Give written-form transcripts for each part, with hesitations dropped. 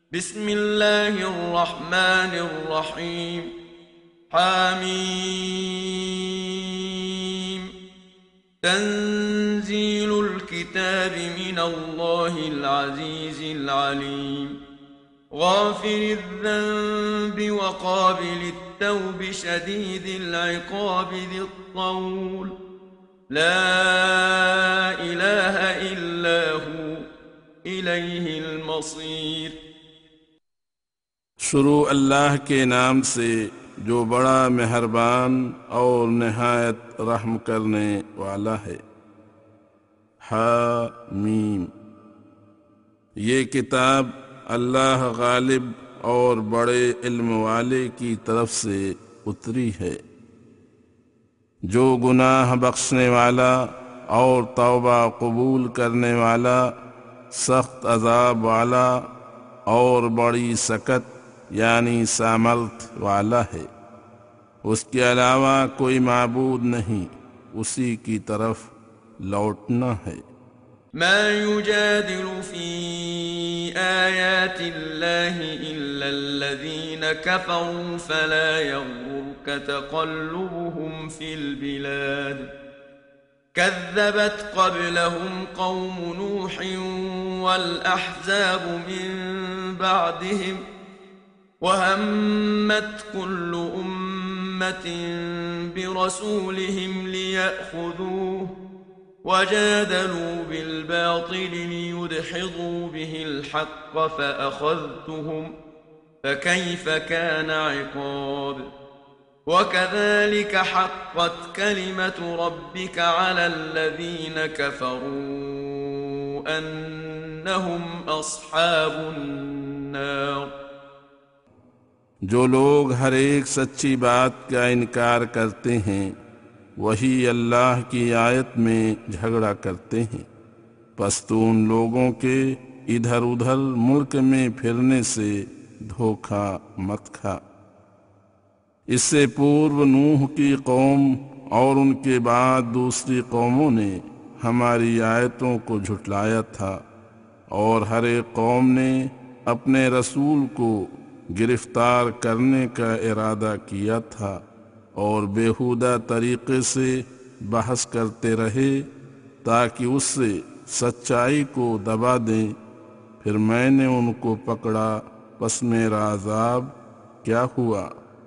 بسم الله الرحمن الرحيم. حميم. تنزيل الكتاب من الله العزيز العليم. غافر الذنب وقابل التوب شديد العقاب ذي الطول. لا إله إلا هو إليه المصير. شروع اللہ کے نام سے جو بڑا مہربان اور نہایت رحم کرنے والا ہے۔ حامیم۔ یہ کتاب اللہ غالب اور بڑے علم والے کی طرف سے اتری ہے، جو گناہ بخشنے والا اور توبہ قبول کرنے والا، سخت عذاب والا اور بڑی سکت یعنی سامرتھ والا ہے۔ اس کے علاوہ کوئی معبود نہیں، اسی کی طرف لوٹنا ہے۔ ما يجادل في آيات الله إلا الذين كفروا فلا يغرك تقلبهم في البلاد. كذبت قبلهم قوم نوح والأحزاب من بعدهم وهمت كل أمة برسولهم ليأخذوه وجادلوا بالباطل ليدحضوا به الحق فأخذتهم فكيف كان عقاب. وكذلك حقت كلمة ربك على الذين كفروا أنهم أصحاب النار. جو لوگ ہر ایک سچی بات کا انکار کرتے ہیں وہی اللہ کی آیت میں جھگڑا کرتے ہیں، پس تو ان لوگوں کے ادھر ادھر ملک میں پھرنے سے دھوکہ مت کھا۔ اس سے پورو نوح کی قوم اور ان کے بعد دوسری قوموں نے ہماری آیتوں کو جھٹلایا تھا، اور ہر ایک قوم نے اپنے رسول کو گرفتار کرنے کا ارادہ کیا تھا اور بیہودہ طریقے سے بحث کرتے رہے تاکہ اس سے سچائی کو دبا دیں۔ پھر میں نے ان کو پکڑا، پس میرا عذاب کیا ہوا۔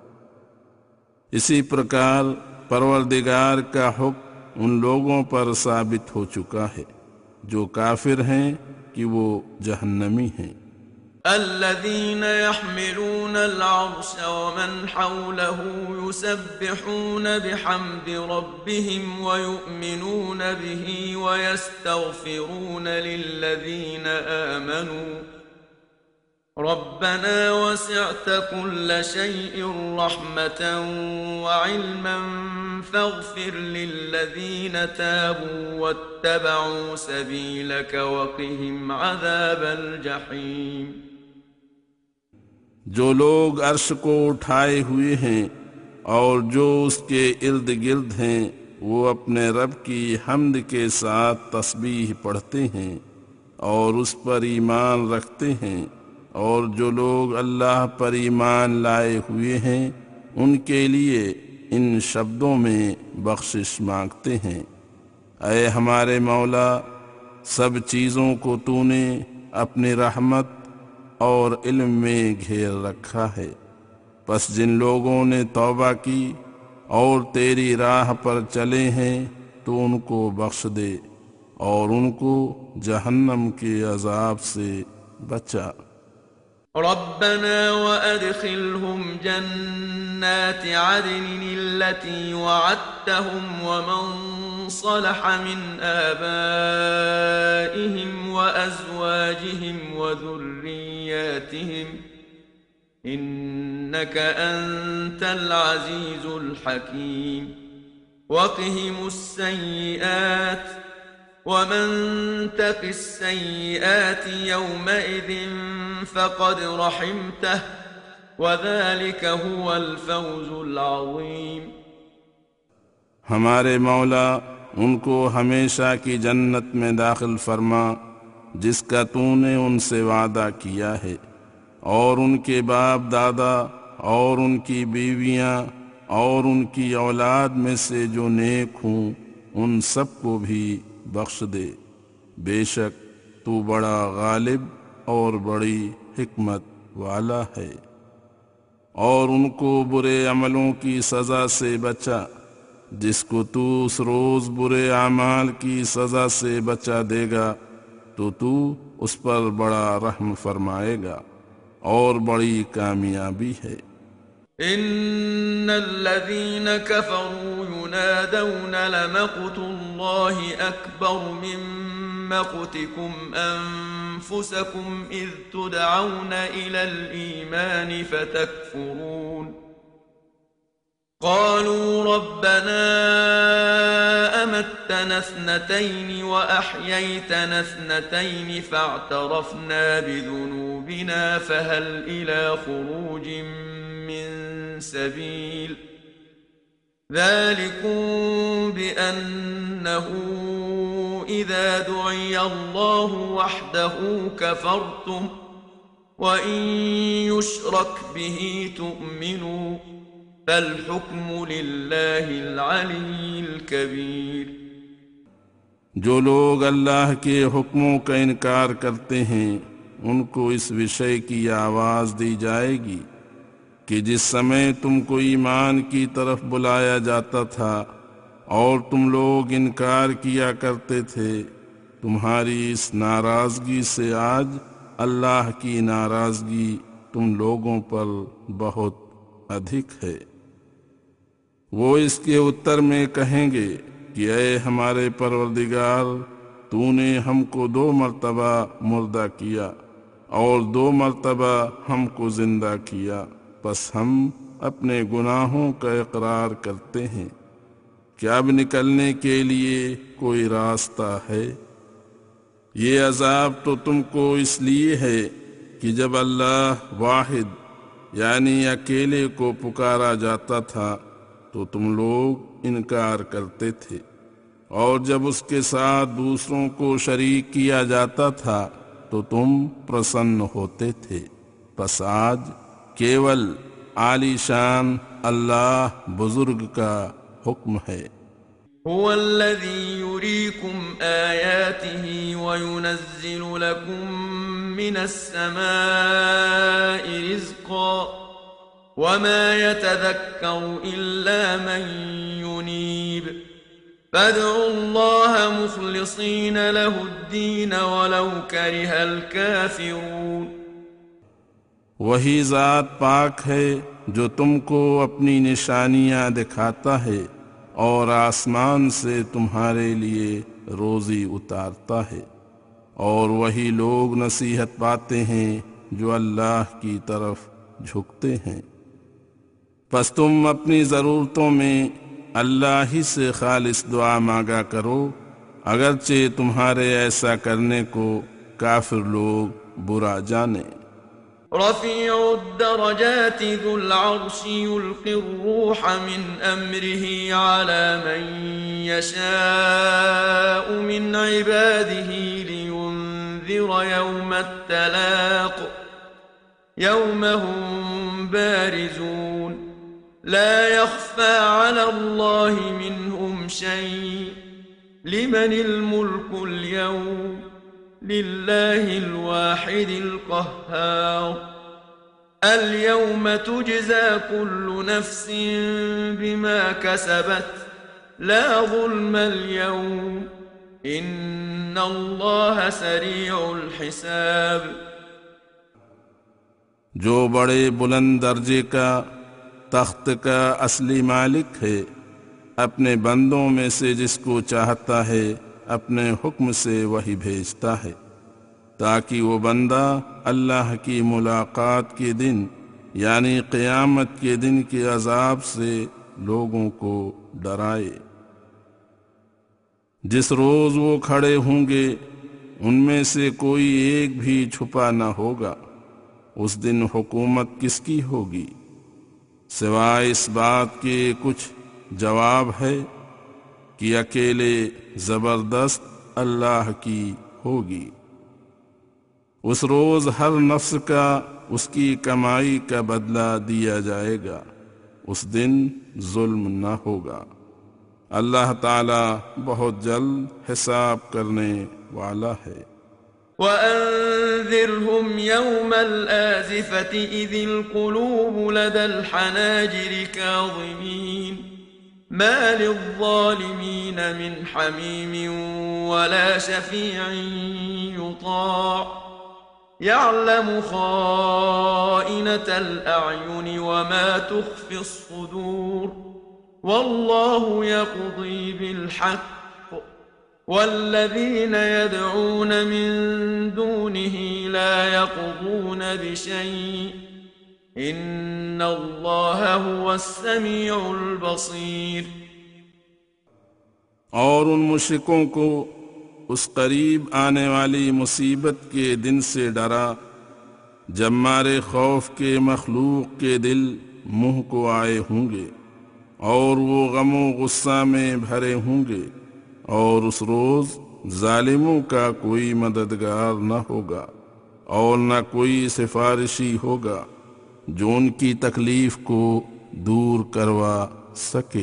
اسی پرکار پروردگار کا حکم ان لوگوں پر ثابت ہو چکا ہے جو کافر ہیں کہ وہ جہنمی ہیں۔ الذين يحملون العرش ومن حوله يسبحون بحمد ربهم ويؤمنون به ويستغفرون للذين آمنوا ربنا وسعت كل شيء رحمة وعلما فاغفر للذين تابوا واتبعوا سبيلك وقهم عذاب الجحيم. جو لوگ عرش کو اٹھائے ہوئے ہیں اور جو اس کے ارد گرد ہیں وہ اپنے رب کی حمد کے ساتھ تسبیح پڑھتے ہیں اور اس پر ایمان رکھتے ہیں، اور جو لوگ اللہ پر ایمان لائے ہوئے ہیں ان کے لیے ان شبدوں میں بخشش مانگتے ہیں۔ اے ہمارے مولا، سب چیزوں کو تو نے اپنی رحمت اور علم میں گھیر رکھا ہے، پس جن لوگوں نے توبہ کی اور تیری راہ پر چلے ہیں تو ان کو بخش دے اور ان کو جہنم کے عذاب سے بچا۔ ربنا وأدخلهم جنات عدن التي وعدتهم ومن صلح من آبائهم وأزواجهم وذرياتهم إنك أنت العزيز الحكيم. وقهم السيئات ومن تق السيئات يومئذ فقد رحمته وذلك هو الفوز العظيم. ہمارے مولا ان کو ہمیشہ کی جنت میں داخل فرما جس کا تو نے ان سے وعدہ کیا ہے، اور ان کے باپ دادا اور ان کی بیویاں اور ان کی اولاد میں سے جو نیک ہوں ان سب کو بھی بخش دے، بے شک تو بڑا غالب اور بڑی حکمت والا ہے۔ اور ان کو برے عملوں کی سزا سے بچا، جس کو تو اس روز برے اعمال کی سزا سے بچا دے گا تو اس پر بڑا رحم فرمائے گا اور بڑی کامیابی ہے۔ ان الذين كفروا ينادون لمقت الله اكبر من مقتكم انفسكم اذ تدعون الى الايمان فتكفرون قالوا ربنا امتنا اثنتين واحييتنا اثنتين فاعترفنا بذنوبنا فهل الى خروج من سبيل ذلكم بأنه إذا دعي الله وحده كفرتم وإن يشرك به تؤمنوا فالحكم لله العلي الكبير۔ جو لوگ اللہ کے حکموں کا انکار کرتے ہیں ان کو اس وشے کی آواز دی جائے گی کہ جس سمے تم کو ایمان کی طرف بلایا جاتا تھا اور تم لوگ انکار کیا کرتے تھے، تمہاری اس ناراضگی سے آج اللہ کی ناراضگی تم لوگوں پر بہت ادھک ہے۔ وہ اس کے اتر میں کہیں گے کہ اے ہمارے پروردگار، تو نے ہم کو 2 مرتبہ مردہ کیا اور 2 مرتبہ ہم کو زندہ کیا، پس ہم اپنے گناہوں کا اقرار کرتے ہیں، کیا اب نکلنے کے لیے کوئی راستہ ہے؟ یہ عذاب تو تم کو اس لیے ہے کہ جب اللہ واحد یعنی اکیلے کو پکارا جاتا تھا تو تم لوگ انکار کرتے تھے، اور جب اس کے ساتھ دوسروں کو شریک کیا جاتا تھا تو تم پرسن ہوتے تھے، پس آج کیول عالی شان اللہ بزرگ کا حکم ہے۔ هو الذي يريكم آياته وينزل لكم من السماء رزقا وما يتذكر إلا من ينيب فادعوا الله مخلصين له الدين ولو كره الكافرون۔ وہی ذات پاک ہے جو تم کو اپنی نشانیاں دکھاتا ہے اور آسمان سے تمہارے لیے روزی اتارتا ہے، اور وہی لوگ نصیحت پاتے ہیں جو اللہ کی طرف جھکتے ہیں۔ پس تم اپنی ضرورتوں میں اللہ ہی سے خالص دعا مانگا کرو، اگرچہ تمہارے ایسا کرنے کو کافر لوگ برا جانیں۔ رفيع الدرجات ذو العرش يلقي الروح من أمره على من يشاء من عباده لينذر يوم التلاق يوم هم بارزون لا يخفى على الله منهم شيء لمن الملك اليوم لله الواحد القهار اليوم تجزى كل نفس بما كسبت لا ظلم اليوم إن الله سريع الحساب۔ جو بڑے بلند درجے کا تخت کا اصلی مالک ہے، اپنے بندوں میں سے جس کو چاہتا ہے اپنے حکم سے وہی بھیجتا ہے، تاکہ وہ بندہ اللہ کی ملاقات کے دن یعنی قیامت کے دن کے عذاب سے لوگوں کو ڈرائے۔ جس روز وہ کھڑے ہوں گے ان میں سے کوئی ایک بھی چھپا نہ ہوگا، اس دن حکومت کس کی ہوگی؟ سوائے اس بات کے کچھ جواب ہے کہ اکیلے زبردست اللہ کی ہوگی۔ اس روز ہر نفس کا اس کی کمائی کا بدلہ دیا جائے گا، اس دن ظلم نہ ہوگا۔ اللہ تعالی بہت جلد حساب کرنے والا ہے۔ وأنذرهم يوم الآزفة إذ القلوب لدى الحناجر كاظمين ما للظالمين من حميم ولا شفيع يطاع يعلم خائنة الأعين وما تخفي الصدور والله يقضي بالحق والذين يدعون من دونه لا يقضون بشيء إن الله هو السميع البصير۔ اور ان مشرکوں کو اس قریب آنے والی مصیبت کے دن سے ڈرا جب مارے خوف کے مخلوق کے دل منہ کو آئے ہوں گے اور وہ غم و غصہ میں بھرے ہوں گے، اور اس روز ظالموں کا کوئی مددگار نہ ہوگا اور نہ کوئی سفارشی ہوگا جو ان کی تکلیف کو دور کروا سکے۔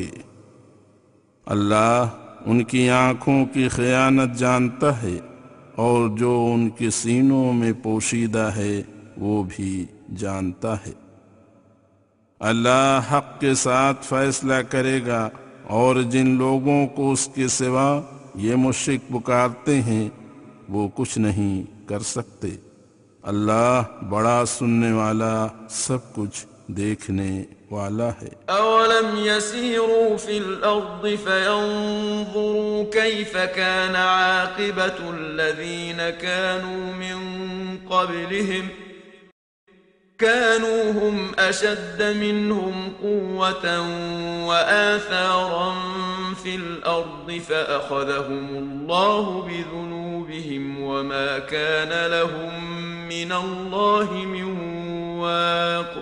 اللہ ان کی آنکھوں کی خیانت جانتا ہے، اور جو ان کے سینوں میں پوشیدہ ہے وہ بھی جانتا ہے۔ اللہ حق کے ساتھ فیصلہ کرے گا، اور جن لوگوں کو اس کے سوا یہ مشرک پکارتے ہیں وہ کچھ نہیں کر سکتے۔ اللہ بڑا سننے والا، سب کچھ دیکھنے والا ہے۔ أولم يسيروا في الأرض فينظروا كيف كان عاقبة الذين كانوا من قبلهم كانوا هم أشد منهم قوة وآثارا في الأرض فأخذهم الله بذنوبهم وما كان لهم من الله من واق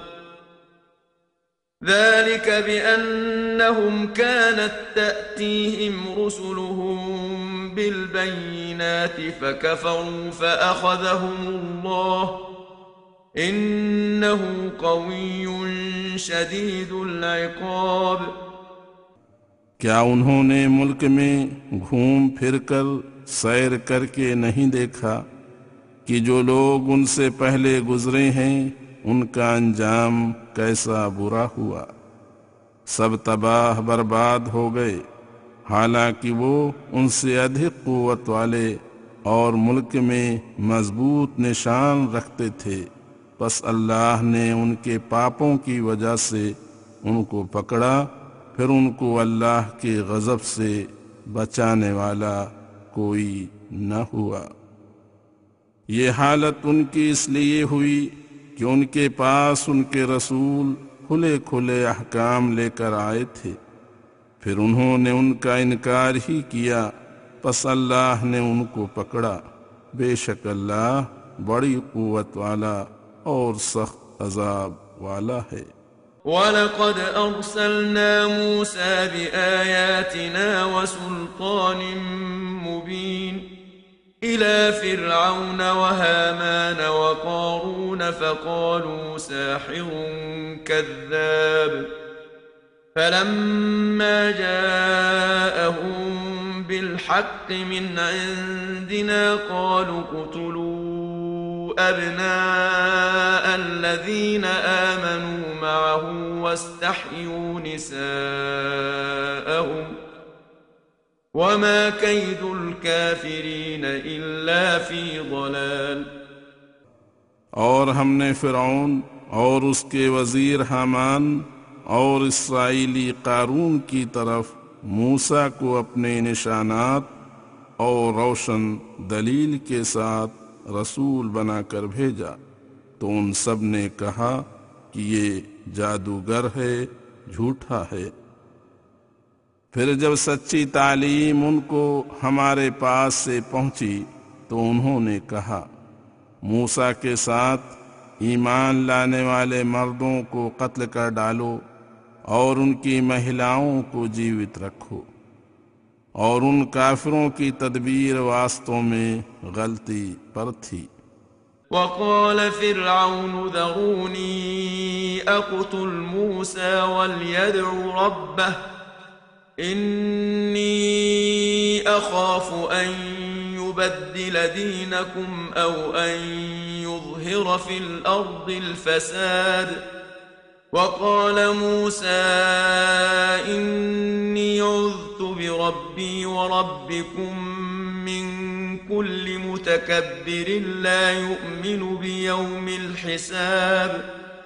ذلك بأنهم كانت تأتيهم رسلهم بالبينات فكفروا فأخذهم الله إنه قوي شديد العقاب۔ کیا انہوں نے ملک میں گھوم پھر کر سیر کر کے نہیں دیکھا کہ جو لوگ ان سے پہلے گزرے ہیں ان کا انجام کیسا برا ہوا؟ سب تباہ برباد ہو گئے، حالانکہ وہ ان سے ادھک قوت والے اور ملک میں مضبوط نشان رکھتے تھے، پس اللہ نے ان کے پاپوں کی وجہ سے ان کو پکڑا، پھر ان کو اللہ کے غضب سے بچانے والا کوئی نہ ہوا۔ یہ حالت ان کی اس لیے ہوئی کہ ان کے پاس ان کے رسول کھلے کھلے احکام لے کر آئے تھے، پھر انہوں نے ان کا انکار ہی کیا، پس اللہ نے ان کو پکڑا۔ بے شک اللہ بڑی قوت والا اور سخت عذاب والا ہے۔ وَلَقَدْ أَرْسَلْنَا مُوسَى بِآيَاتِنَا وَسُلْطَانٍ مُبِينٍ إِلَى فِرْعَوْنَ وَهَامَانَ وَقَارُونَ فَقَالُوا سَاحِرٌ كَذَّابٌ فَلَمَّا جَاءَهُم بِالْحَقِّ مِنْ عِندِنَا قَالُوا اقْتُلُوا أَبْنَاءَ الَّذِينَ آمَنُوا مَعَهُ وَاسْتَحْيُوا نِسَاءَهُمْ وَمَا كَيْدُ الْكَافِرِينَ إِلَّا فِي ضَلَالٍ۔ اور ہم نے فرعون اور اس کے وزیر حامان اور اسرائیلی قارون کی طرف موسیٰ کو اپنے نشانات اور روشن دلیل کے ساتھ رسول بنا کر بھیجا، تو ان سب نے کہا کہ یہ جادوگر ہے، جھوٹا ہے۔ پھر جب سچی تعلیم ان کو ہمارے پاس سے پہنچی تو انہوں نے کہا، موسیٰ کے ساتھ ایمان لانے والے مردوں کو قتل کر ڈالو اور ان کی مہیلاؤں کو جیوت رکھو، اور ان کافروں کی تدبیر واسطوں میں غلطی پر تھی۔ وقال فرعون ذروني أقتل موسى وليدع ربه إني أخاف أن يبدل دينكم أو أن يظهر في الأرض الفساد وقال موسى إني عذت بربي وربكم من كل متكبر لا يؤمن بيوم الحساب.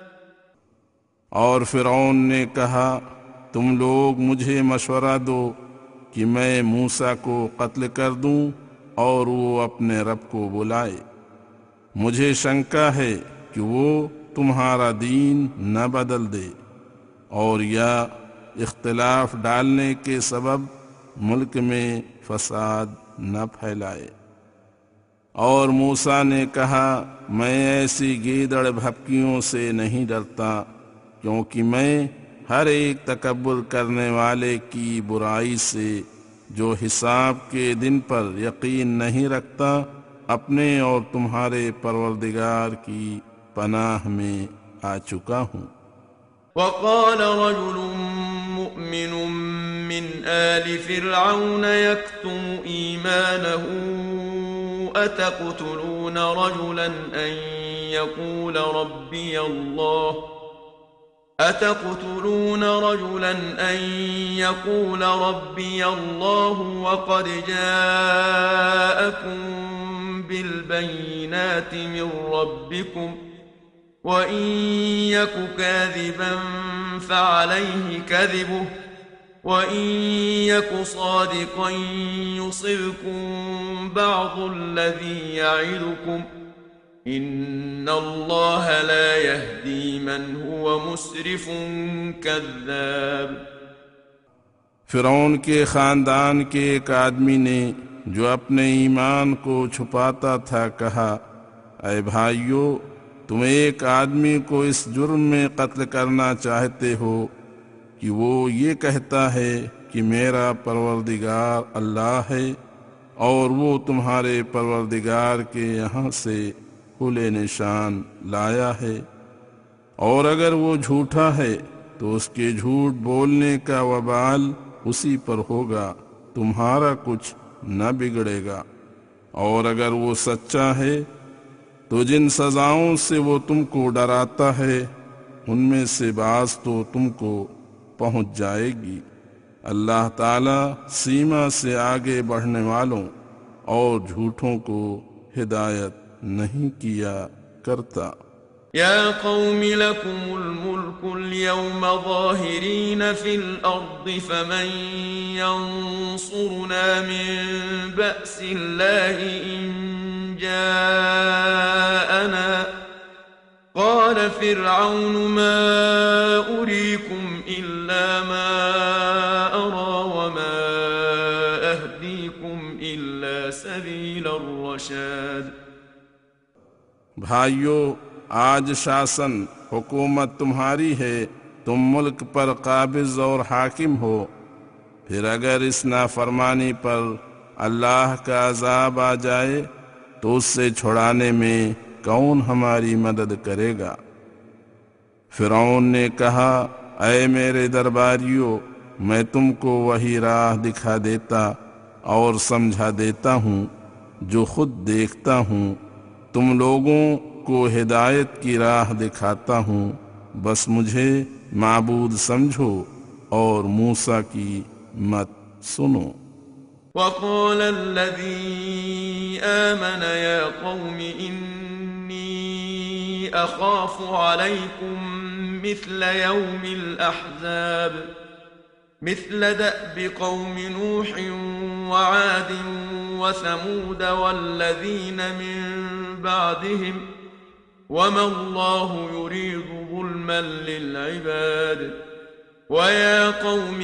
اور فرعون نے کہا تم لوگ مجھے مشورہ دو کہ میں موسیٰ کو قتل کر دوں اور وہ اپنے رب کو بلائے. مجھے شنکا ہے کہ وہ تمہارا دین نہ بدل دے اور یا اختلاف ڈالنے کے سبب ملک میں فساد نہ پھیلائے. اور موسیٰ نے کہا میں ایسی گیدڑ بھپکیوں سے نہیں ڈرتا کیونکہ میں ہر ایک تکبر کرنے والے کی برائی سے جو حساب کے دن پر یقین نہیں رکھتا اپنے اور تمہارے پروردگار کی پناہ میں آ چکا ہوں. وقال رجل مؤمن من آل فرعون يكتم إيمانه أتقتلون رجلا أن يقول ربي الله وقد جاءكم بالبينات من ربكم وإن يك كاذبا فعليه كذبه وإن يك صادقا يصبكم بعض الذي يعدكم إن الله لا يهدي من هو مسرف كذاب. فرعون کے خاندان کے ایک آدمی نے جو اپنے ایمان کو چھپاتا تھا کہا اے بھائیو تم ایک آدمی کو اس جرم میں قتل کرنا چاہتے ہو کہ وہ یہ کہتا ہے کہ میرا پروردگار اللہ ہے اور وہ تمہارے پروردگار کے یہاں سے کھلے نشان لایا ہے، اور اگر وہ جھوٹا ہے تو اس کے جھوٹ بولنے کا وبال اسی پر ہوگا، تمہارا کچھ نہ بگڑے گا، اور اگر وہ سچا ہے تو جن سزاؤں سے وہ تم کو ڈراتا ہے ان میں سے بعض تو تم کو پہنچ جائے گی۔ اللہ تعالی سیما سے آگے بڑھنے والوں اور جھوٹوں کو ہدایت نہیں کیا کرتا۔ يا قوم لكم الملك اليوم ظاهرين في الأرض فمن ينصرنا من بأس الله إن جاءنا قال فرعون ما أريكم إلا ما أرى وما أهديكم إلا سبيل الرشاد۔ بھائیو، آج شاسن حکومت تمہاری ہے، تم ملک پر قابض اور حاکم ہو، پھر اگر اس نافرمانی پر اللہ کا عذاب آ جائے تو اس سے چھڑانے میں کون ہماری مدد کرے گا؟ فرعون نے کہا اے میرے درباریوں، میں تم کو وہی راہ دکھا دیتا اور سمجھا دیتا ہوں جو خود دیکھتا ہوں، تم لوگوں کو ہدایت کی راہ دکھاتا ہوں، بس مجھے معبود سمجھو اور موسیٰ کی مت سنو۔ وقال الذي آمن يا قوم إني أخاف عليكم مثل يوم الأحزاب مثل دأب قوم نوح وعاد وثمود والذين من بعدهم وما الله يريد ظلما للعباد ويا قوم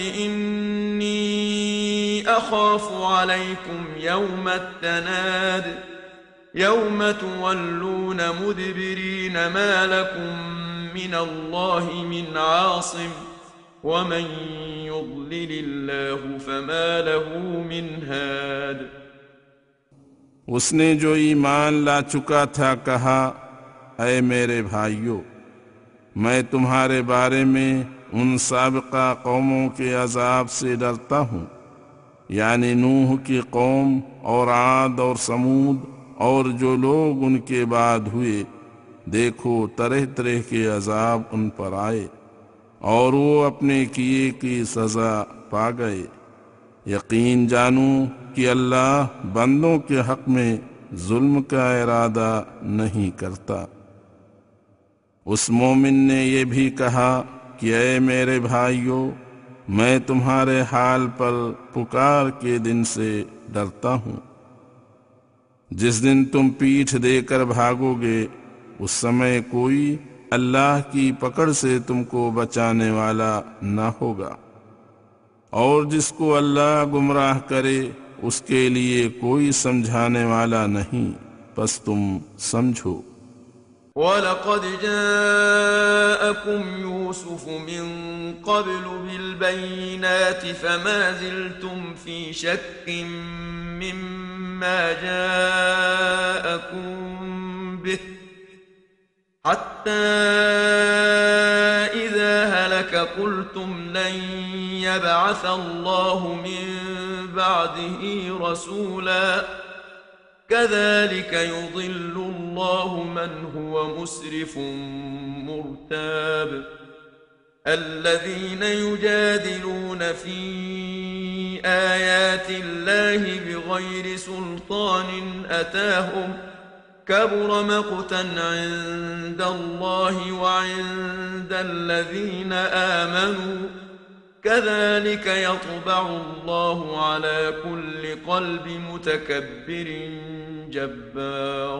إني أخاف عليكم يوم التناد يوم تولون مدبرين ما لكم من الله من عاصم ومن يضلل الله فما له من هاد۔ اس نے جو ایمان لا چکا تھا کہا، اے میرے بھائیو، میں تمہارے بارے میں ان سابقہ قوموں کے عذاب سے ڈرتا ہوں، یعنی نوح کی قوم اور عاد اور سمود اور جو لوگ ان کے بعد ہوئے۔ دیکھو طرح طرح کے عذاب ان پر آئے اور وہ اپنے کیے کی سزا پا گئے۔ یقین جانو کہ اللہ بندوں کے حق میں ظلم کا ارادہ نہیں کرتا۔ اس مومن نے یہ بھی کہا کہ اے میرے بھائیو، میں تمہارے حال پر پکار کے دن سے ڈرتا ہوں، جس دن تم پیٹھ دے کر بھاگو گے۔ اس سمے کوئی اللہ کی پکڑ سے تم کو بچانے والا نہ ہوگا، اور جس کو اللہ گمراہ کرے اس کے لیے کوئی سمجھانے والا نہیں، پس تم سمجھو۔ وَلَقَدْ جَاءَكُمْ يُوسُفُ مِنْ قَبْلُ بِالْبَيِّنَاتِ فَمَا زِلْتُمْ فِي شَكٍّ مِّمَّا جَاءَكُمْ بِهِ حَتَّى إِذَا هَلَكَ قُلْتُمْ لَنْ يَبْعَثَ اللَّهُ مِنْ بَعْدِهِ رَسُولًا كَذَلِكَ يُضِلُّ اللَّهُ مَنْ هُوَ مُسْرِفٌ مُرْتَابٌ الَّذِينَ يُجَادِلُونَ فِي آيَاتِ اللَّهِ بِغَيْرِ سُلْطَانٍ أَتَاهُمْ كَبُرَ مَقْتًا عِندَ اللَّهِ وَعِندَ الَّذِينَ آمَنُوا كَذَلِكَ يَطْبَعُ اللَّهُ عَلَى كُلِّ قَلْبِ مُتَكَبِّرٍ جَبَّارٍ۔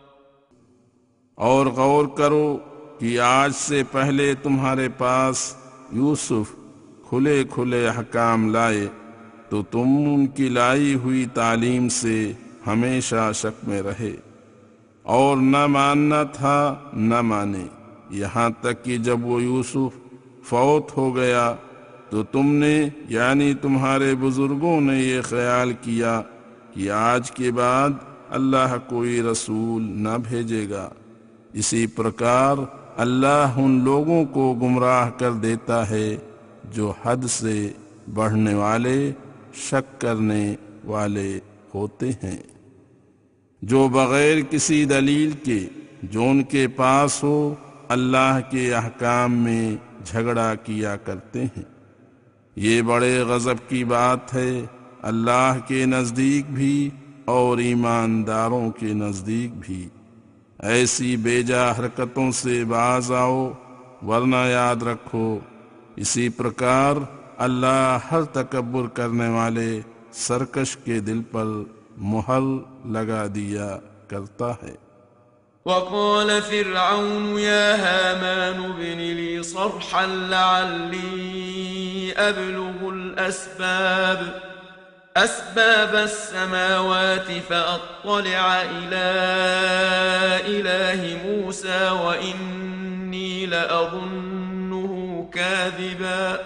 اور غور کرو کہ آج سے پہلے تمہارے پاس یوسف کھلے کھلے احکام لائے تو تم ان کی لائی ہوئی تعلیم سے ہمیشہ شک میں رہے اور نہ ماننا تھا نہ مانے، یہاں تک کہ جب وہ یوسف فوت ہو گیا تو تم نے یعنی تمہارے بزرگوں نے یہ خیال کیا کہ آج کے بعد اللہ کوئی رسول نہ بھیجے گا۔ اسی پرکار اللہ ان لوگوں کو گمراہ کر دیتا ہے جو حد سے بڑھنے والے، شک کرنے والے ہوتے ہیں، جو بغیر کسی دلیل کے جو ان کے پاس ہو اللہ کے احکام میں جھگڑا کیا کرتے ہیں۔ یہ بڑے غضب کی بات ہے اللہ کے نزدیک بھی اور ایمانداروں کے نزدیک بھی۔ ایسی بیجا حرکتوں سے باز آؤ، ورنہ یاد رکھو اسی پرکار اللہ ہر تکبر کرنے والے سرکش کے دل پر مہر لگا دیا کرتا ہے۔ وقال فرعون يا هامان ابن لي صرحا لعلي أبلغ أسباب السماوات فأطلع إلى إله موسى وإني لأظنه كاذبا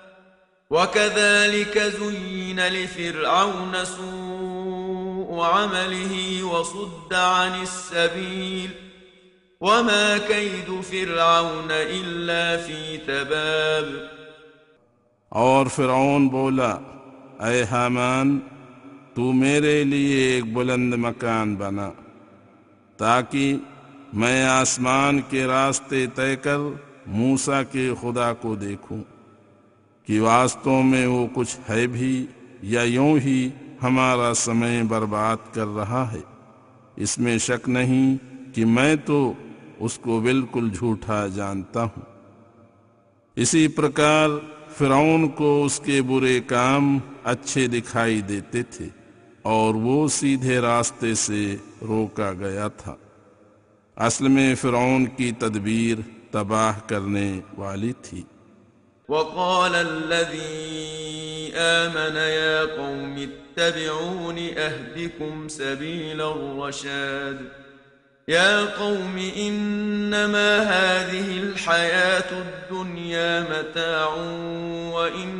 وكذلك زين لفرعون سوء عمله وصد عن السبيل وما كيد فرعون إلا في تباب۔ اور فرعون بولا، اے حامان، تو میرے لیے ایک بلند مکان بنا تاکہ میں آسمان کے راستے طے کر موسیٰ کے خدا کو دیکھوں کہ واستوں میں وہ کچھ ہے بھی یا یوں ہی ہمارا سمے برباد کر رہا ہے۔ اس میں شک نہیں کہ میں تو اس کو بالکل جھوٹا جانتا ہوں۔ اسی پرکار فرعون کو اس کے برے کام اچھے دکھائی دیتے تھے اور وہ سیدھے راستے سے روکا گیا تھا۔ اصل میں فرعون کی تدبیر تباہ کرنے والی تھی۔ وقال الذي آمن يا قوم اتبعون أهدكم سبيل الرشاد يا قوم إنما هذه الحياة الدنيا متاع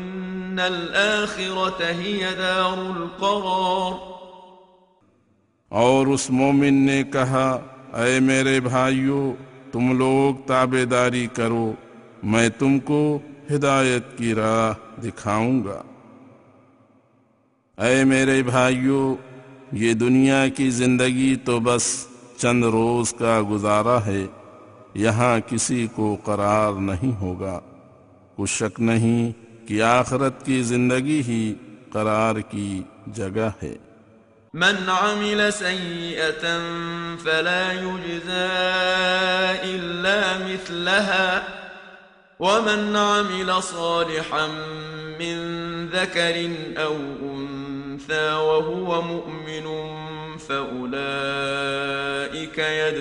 وإن الآخرة هي دار القرار۔ اور اس مومن نے کہا اے میرے بھائیو تم لوگ تابعداری کرو، میں تم کو ہدایت کی راہ دکھاؤں گا۔ اے میرے بھائیو یہ دنیا کی زندگی تو بس چند روز کا گزارا ہے، یہاں کسی کو قرار نہیں ہوگا۔ کچھ شک نہیں کہ آخرت کی زندگی ہی قرار کی جگہ ہے۔ من عمل سيئة فلا يجزى إلا مثلها ومن عمل صالحا من ذكر أو أنثى وهو مؤمن فأولئك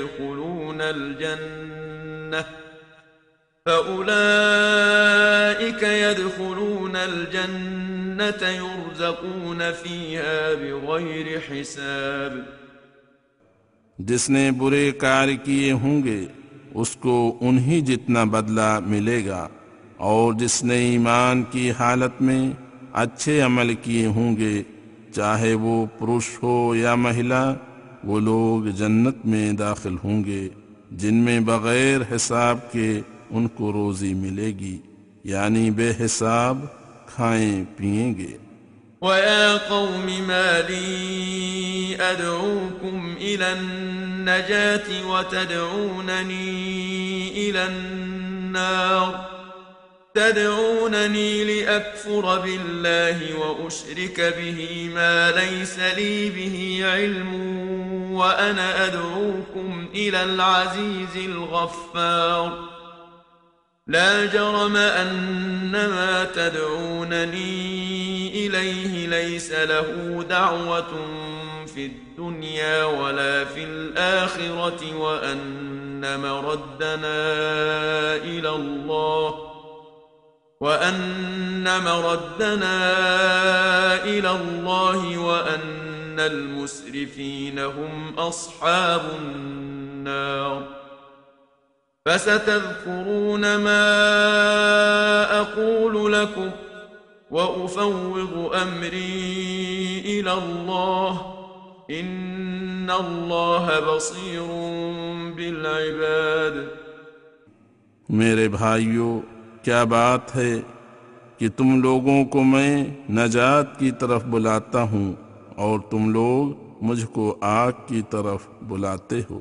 يدخلون الجنة يرزقون فيها بغير حساب۔ جس نے برے کار کیے ہوں گے اس کو انہی جتنا بدلہ ملے گا، اور جس نے ایمان کی حالت میں اچھے عمل کیے ہوں گے چاہے وہ پروش ہو یا مہیلا، وہ لوگ جنت میں داخل ہوں گے جن میں بغیر حساب کے ان کو روزی ملے گی، یعنی بے حساب کھائیں پیئیں گے۔ وَيَا قَوْمِ مَا لِي أَدْعُوكُمْ إِلَى النَّجَاةِ وَتَدْعُونَنِي إِلَى النَّارِ تدعونني لأكفر بالله وأشرك به ما ليس لي به علم وأنا أدعوكم إلى العزيز الغفار لا جرم أن ما تدعونني إليه ليس له دعوة في الدنيا ولا في الآخرة وأن مردنا إلى الله وأن المسرفين هم أصحاب النار فستذكرون ما أقول لكم وأفوض أمري إلى الله إن الله بصير بالعباد۔ میرے بھائیو کیا بات ہے کہ تم لوگوں کو میں نجات کی طرف بلاتا ہوں اور تم لوگ مجھ کو آگ کی طرف بلاتے ہو۔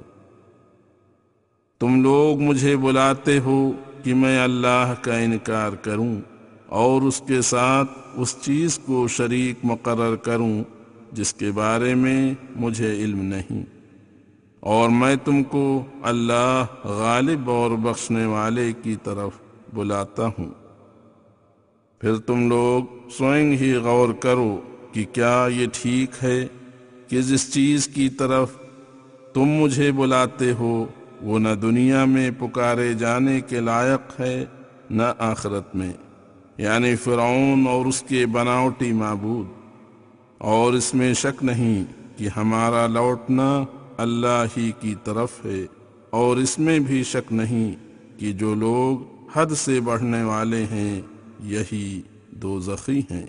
تم لوگ مجھے بلاتے ہو کہ میں اللہ کا انکار کروں اور اس کے ساتھ اس چیز کو شریک مقرر کروں جس کے بارے میں مجھے علم نہیں، اور میں تم کو اللہ غالب اور بخشنے والے کی طرف بلاتا ہوں۔ پھر تم لوگ سوئیں ہی غور کرو کہ کیا یہ ٹھیک ہے کہ جس چیز کی طرف تم مجھے بلاتے ہو وہ نہ دنیا میں پکارے جانے کے لائق ہے نہ آخرت میں، یعنی فرعون اور اس کے بناوٹی معبود، اور اس میں شک نہیں کہ ہمارا لوٹنا اللہ ہی کی طرف ہے، اور اس میں بھی شک نہیں کہ جو لوگ حد سے بڑھنے والے ہیں یہی دوزخی ہیں۔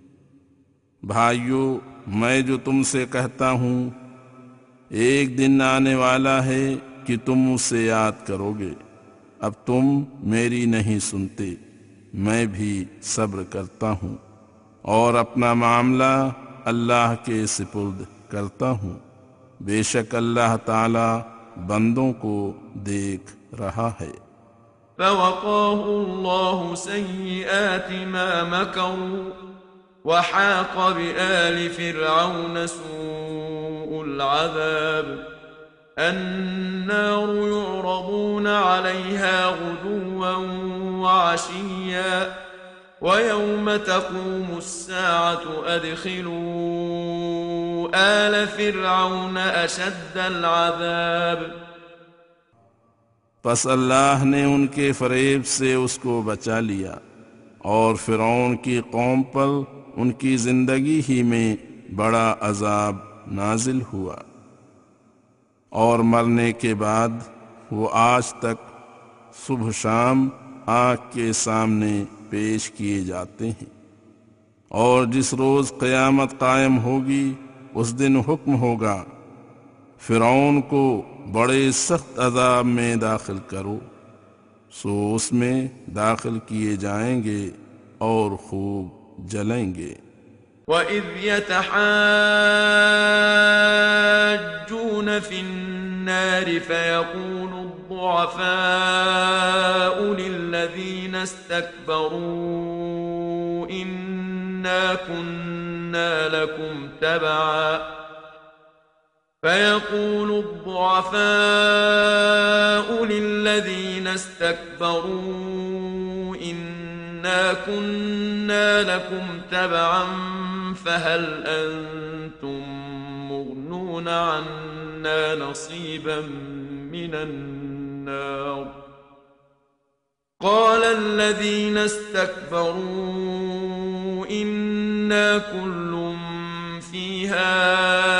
بھائیو میں جو تم سے کہتا ہوں ایک دن آنے والا ہے کہ تم مجھ سے یاد کرو گے، اب تم میری نہیں سنتے، میں بھی صبر کرتا ہوں اور اپنا معاملہ اللہ کے سپرد کرتا ہوں، بے شک اللہ تعالی بندوں کو دیکھ رہا ہے۔ فوقاه الله سيئات ما مكروا وحاق بآل فرعون سوء العذاب النار يعرضون عليها غدوا وعشيا ويوم تقوم الساعة أدخلوا آل فرعون أشد العذاب۔ پس اللہ نے ان کے فریب سے اس کو بچا لیا، اور فرعون کی قوم پر ان کی زندگی ہی میں بڑا عذاب نازل ہوا، اور مرنے کے بعد وہ آج تک صبح شام آگ کے سامنے پیش کیے جاتے ہیں، اور جس روز قیامت قائم ہوگی اس دن حکم ہوگا فرعون کو بڑے سخت عذاب میں داخل کرو، سو اس میں داخل کیے جائیں گے اور خوب جلیں گے۔ وَإِذْ يَتَحَاجُّونَ فِي النَّارِ فَيَقُولُ الضُّعَفَاءُ لِلَّذِينَ اسْتَكْبَرُوا إِنَّا كُنَّا لَكُمْ تَبَعًا فهل أنتم مغنون عنا نصيبا من النار قال الذين استكبروا إنا كل فيها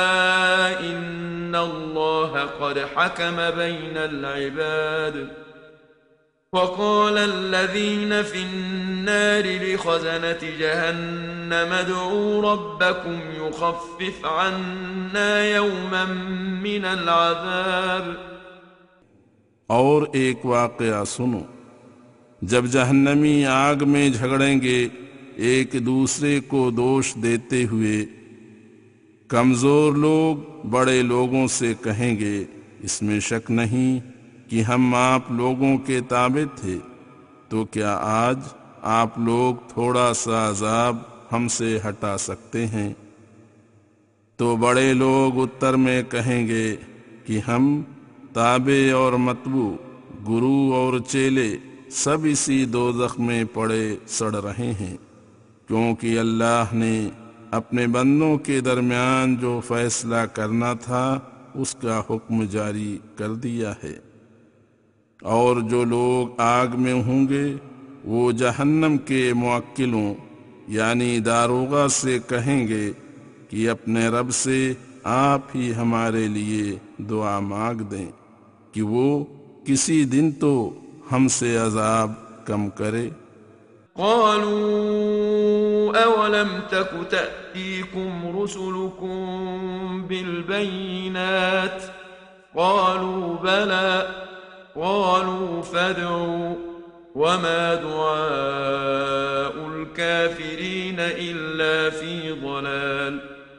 إن الله قد حكم بين العباد وقال الذين في النار لخزنة جهنم ادعوا ربكم يخفف عنا يوما من العذاب۔ اور ایک واقعہ سنو، جب جہنمی آگ میں جھگڑیں گے ایک دوسرے کو دوش دیتے ہوئے، کمزور لوگ بڑے لوگوں سے کہیں گے اس میں شک نہیں کہ ہم آپ لوگوں کے تابع تھے، تو کیا آج آپ لوگ تھوڑا سا عذاب ہم سے ہٹا سکتے ہیں؟ تو بڑے لوگ اتر میں کہیں گے کہ ہم تابع اور متبوع، گرو اور چیلے سب اسی دوزخ میں پڑے سڑ رہے ہیں، کیونکہ اللہ نے اپنے بندوں کے درمیان جو فیصلہ کرنا تھا اس کا حکم جاری کر دیا ہے۔ اور جو لوگ آگ میں ہوں گے وہ جہنم کے موکلوں یعنی داروغہ سے کہیں گے کہ اپنے رب سے آپ ہی ہمارے لیے دعا مانگ دیں کہ وہ کسی دن تو ہم سے عذاب کم کرے۔ قالوا أولم تك تأتيكم رسلكم بالبينات قالوا بلى قالوا فادعوا وما دعاء الكافرين إلا في ضلال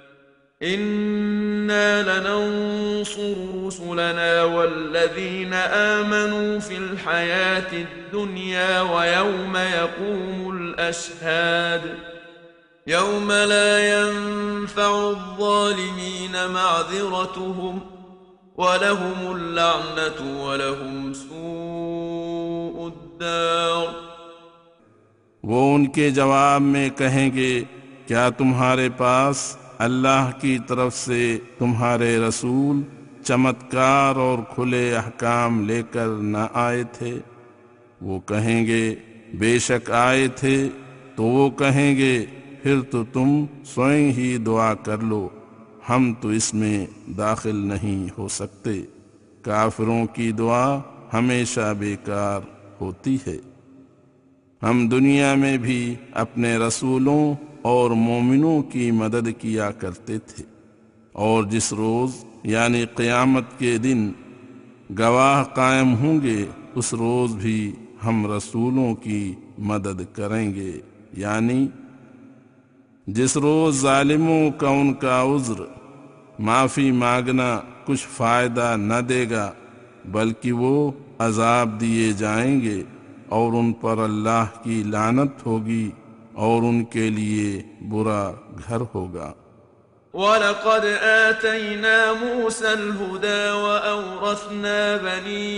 إنا لننصر رسلنا والذين آمنوا في الحياة الدنيا ويوم يقوم الأشهاد يوم لا ينفع الظالمين معذرتهم ولهم اللعنة ولهم سوء الدار۔ وہ ان کے جواب میں کہیں گے کیا تمہارے پاس اللہ کی طرف سے تمہارے رسول چمتکار اور کھلے احکام لے کر نہ آئے تھے؟ وہ کہیں گے بے شک آئے تھے۔ تو وہ کہیں گے پھر تو تم سوئیں ہی دعا کر لو، ہم تو اس میں داخل نہیں ہو سکتے۔ کافروں کی دعا ہمیشہ بیکار ہوتی ہے۔ ہم دنیا میں بھی اپنے رسولوں اور مومنوں کی مدد کیا کرتے تھے، اور جس روز یعنی قیامت کے دن گواہ قائم ہوں گے اس روز بھی ہم رسولوں کی مدد کریں گے، یعنی جس روز ظالموں کا ان کا عذر معافی مانگنا کچھ فائدہ نہ دے گا، بلکہ وہ عذاب دیے جائیں گے اور ان پر اللہ کی لعنت ہوگی اور ان کے لیے برا گھر ہوگا۔ وَلَقَدْ آتَيْنَا مُوسَى الْهُدَى وَأَوْرَثْنَا بَنِي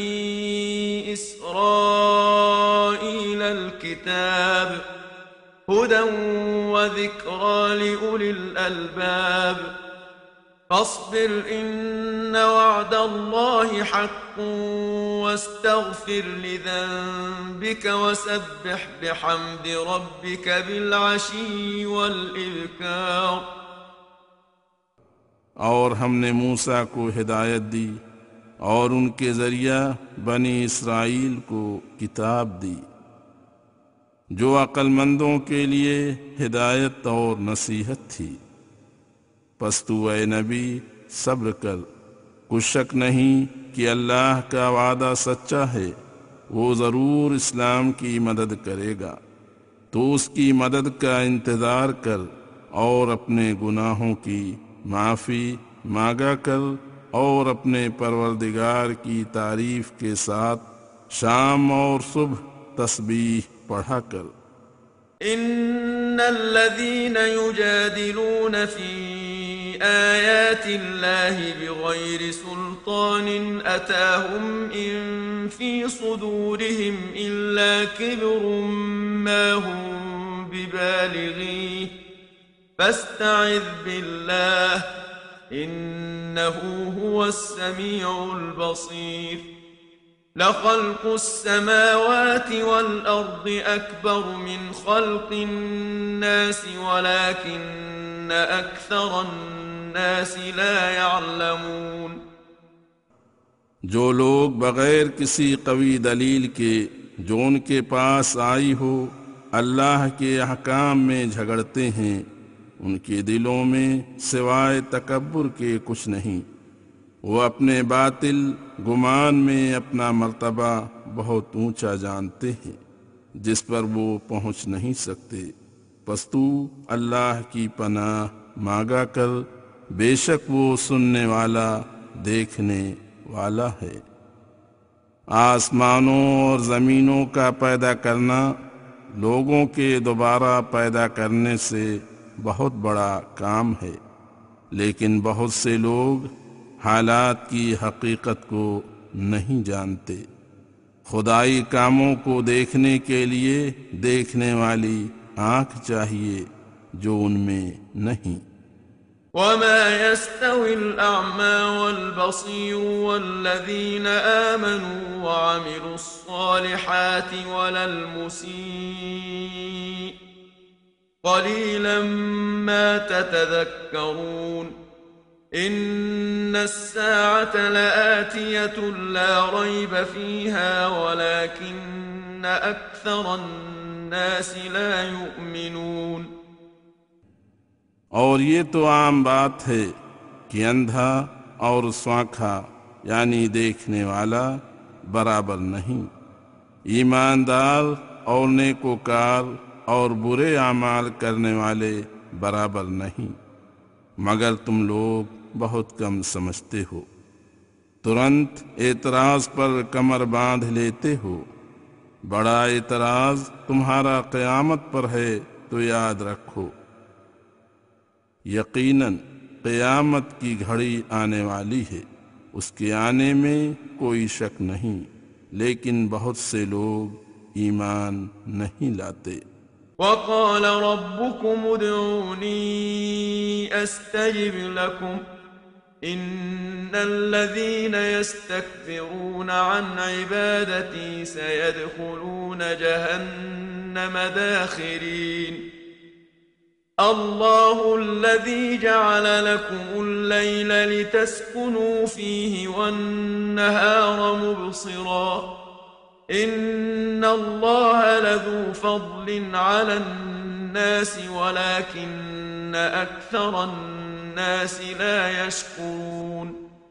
إِسْرَائِيلَ الْكِتَابَ هُدًى وَذِكْرَى لِأُولِي الْأَلْبَابِ فاصبر إن وعد الله حق واستغفر لذنبك وسبح بحمد ربك بالعشي والإبكار۔ اور ہم نے موسیٰ کو ہدایت دی اور ان کے ذریعہ بنی اسرائیل کو کتاب دی جو عقل مندوں کے لیے ہدایت اور نصیحت تھی۔ پس تو اے نبی صبر کر کچھ شک نہیں کہ اللہ کا وعدہ سچا ہے، وہ ضرور اسلام کی مدد کرے گا۔ تو اس کی مدد کا انتظار کر اور اپنے گناہوں کی معافی مانگا کر، اور اپنے پروردگار کی تعریف کے ساتھ شام اور صبح تسبیح پڑھا کر۔ ان الذين يجادلون في آيات الله بغير سلطان أتاهم إن في صدورهم إلا كبر ما هم ببالغيه فاستعذ بالله إنه هو السميع البصير لخلق السماوات والأرض أكبر من خلق الناس ولكن أكثر الناس لا يعلمون۔ جو لوگ بغیر کسی قوی دلیل کے جو ان کے پاس آئی ہو اللہ کے احکام میں جھگڑتے ہیں، ان کے دلوں میں سوائے تکبر کے کچھ نہیں۔ وہ اپنے باطل گمان میں اپنا مرتبہ بہت اونچا جانتے ہیں جس پر وہ پہنچ نہیں سکتے۔ پس تو اللہ کی پناہ مانگا کر، بے شک وہ سننے والا دیکھنے والا ہے۔ آسمانوں اور زمینوں کا پیدا کرنا لوگوں کے دوبارہ پیدا کرنے سے بہت بڑا کام ہے، لیکن بہت سے لوگ حالات کی حقیقت کو نہیں جانتے۔ خدائی کاموں کو دیکھنے کے لیے دیکھنے والی آنکھ چاہیے جو ان میں نہیں۔ وما يستوي الأعمى والبصير والذين آمنوا وعملوا الصالحات ولا المسيء قليلا ما تتذكرون۔ إن الساعة لآتية لا ريب فيها ولكن أكثر الناس لا يؤمنون۔ اور یہ تو عام بات ہے کہ اندھا اور سانکھا یعنی دیکھنے والا برابر نہیں، ایماندار اور نیکوکار اور برے اعمال کرنے والے برابر نہیں، مگر تم لوگ بہت کم سمجھتے ہو۔ ترنت اعتراض پر کمر باندھ لیتے ہو۔ بڑا اعتراض تمہارا قیامت پر ہے تو یاد رکھو، یقیناً قیامت کی گھڑی آنے والی ہے، اس کے آنے میں کوئی شک نہیں، لیکن بہت سے لوگ ایمان نہیں لاتے۔ وقال ربكم ادعوني استجب لكم ان الذين يستكبرون عن عبادتي سيدخلون جهنم داخرين۔ الله الذي جعل لكم الليل لتسكنوا فيه والنهار مبصرا إن الله لذو فضل على الناس ولكن أكثر الناس لا يشكرون۔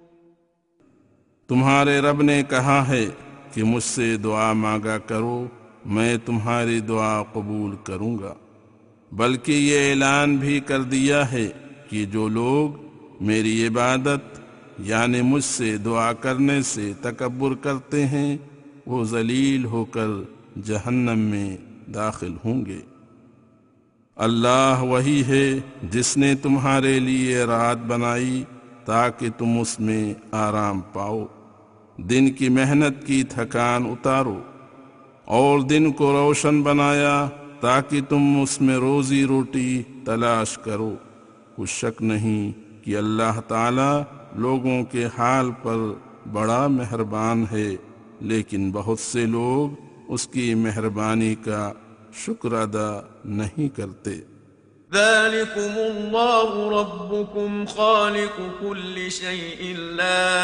تمہارے رب نے کہا ہے کہ مجھ سے دعا مانگا کرو، میں تمہاری دعا قبول کروں گا، بلکہ یہ اعلان بھی کر دیا ہے کہ جو لوگ میری عبادت یعنی مجھ سے دعا کرنے سے تکبر کرتے ہیں وہ ذلیل ہو کر جہنم میں داخل ہوں گے۔ اللہ وہی ہے جس نے تمہارے لیے رات بنائی تاکہ تم اس میں آرام پاؤ، دن کی محنت کی تھکان اتارو، اور دن کو روشن بنایا تاکہ تم اس میں روزی روٹی تلاش کرو۔ کچھ شک نہیں کہ اللہ تعالی لوگوں کے حال پر بڑا مہربان ہے، لیکن بہت سے لوگ اس کی مہربانی کا شکر ادا نہیں کرتے۔ ذلكم الله ربكم خالق كل شيء لا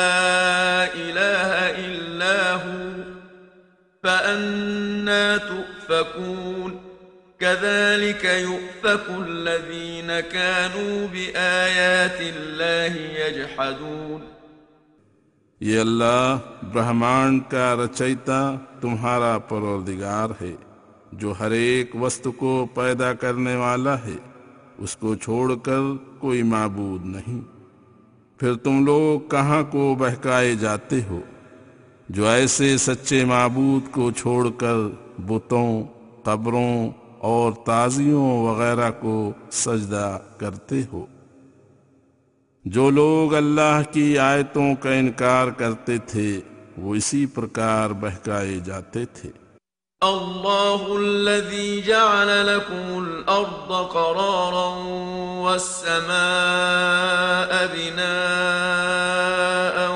إله إلا هو فأنا تؤفكون۔ كذلك يؤفك الذين كانوا بآيات الله يجحدون۔ یہ اللہ برہمانڈ کا رچیتا تمہارا پروردگار ہے جو ہر ایک وستو کو پیدا کرنے والا ہے، اس کو چھوڑ کر کوئی معبود نہیں۔ پھر تم لوگ کہاں کو بہکائے جاتے ہو جو ایسے سچے معبود کو چھوڑ کر بتوں، قبروں اور تازیوں وغیرہ کو سجدہ کرتے ہو؟ جو لوگ اللہ کی آیتوں کا انکار کرتے تھے وہ اسی پرکار بہکائے جاتے تھے۔ الله الذي جعل لكم الأرض قرارا والسماء بناء